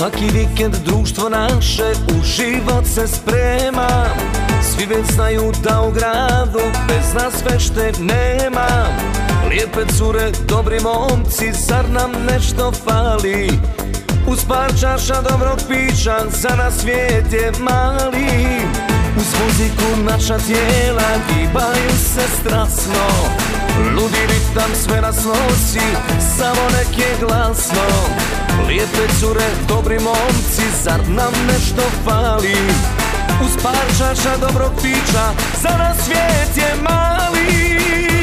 Svaki vikend društvo naše u život se sprema. Svi već znaju da u gradu bez nas vešte nema. Lijepe cure, dobri momci, zar nam nešto fali? Uz par čaša dobrog pića, za nas svijet je mali. Uz muziku naša tijela gibaju se strasno. Ludi ritam sve nas nosi, samo nek je glasno. Lijepe cure, dobri momci, zar nam nešto fali? Uz par čaša dobrog pića, za nas svijet je mali.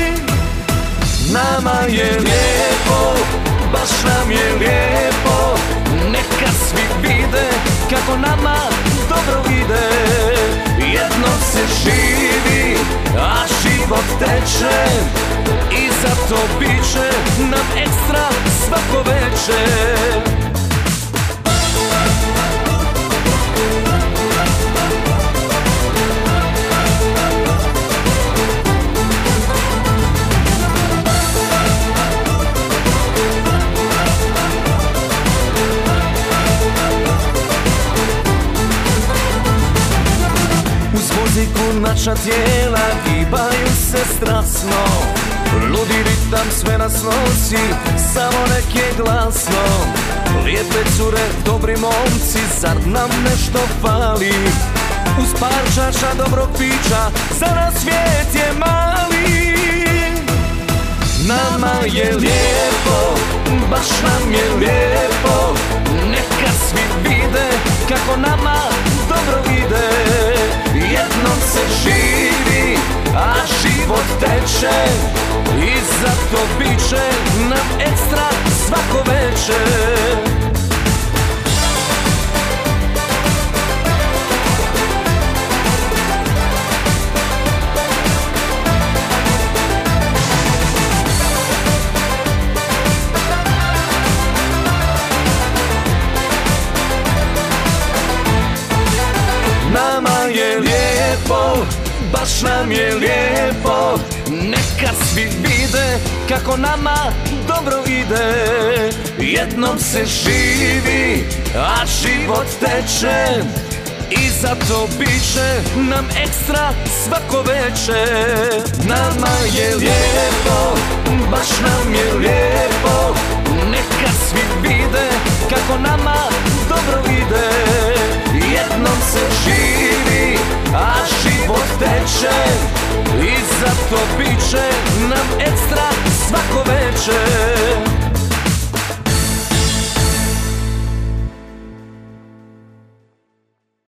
Nama je lijepo, baš nam je lijepo. Neka svi vide kako nama dobro ide. Jednom se živi, a život teče. I zato biće nam ekstra svako večer. Muziku naša tijela gibaju se strasno. Ludi ritam sve nas nosi, samo nek je glasno. Lijepe cure, dobri momci, zar nam nešto fali? Uz par čaša dobrog pića, za nas svijet je mali. Nama je lijepo, baš nam je lijepo. Neka svi vide kako nama dobro ide. Jednom se živi, a život teče. I zato biće nam ekstra svako večer. Nama je lijepo, baš nam je lijepo. Neka svi vide kako nama dobro ide. Jednom se živi, a život teče. I zato biće nam ekstra svako večer. Nama je lijepo, baš nam je lijepo. Neka svi vide kako nama dobro ide. Jednom se živi, a život teče. I zato biće nam ekstra svako večer.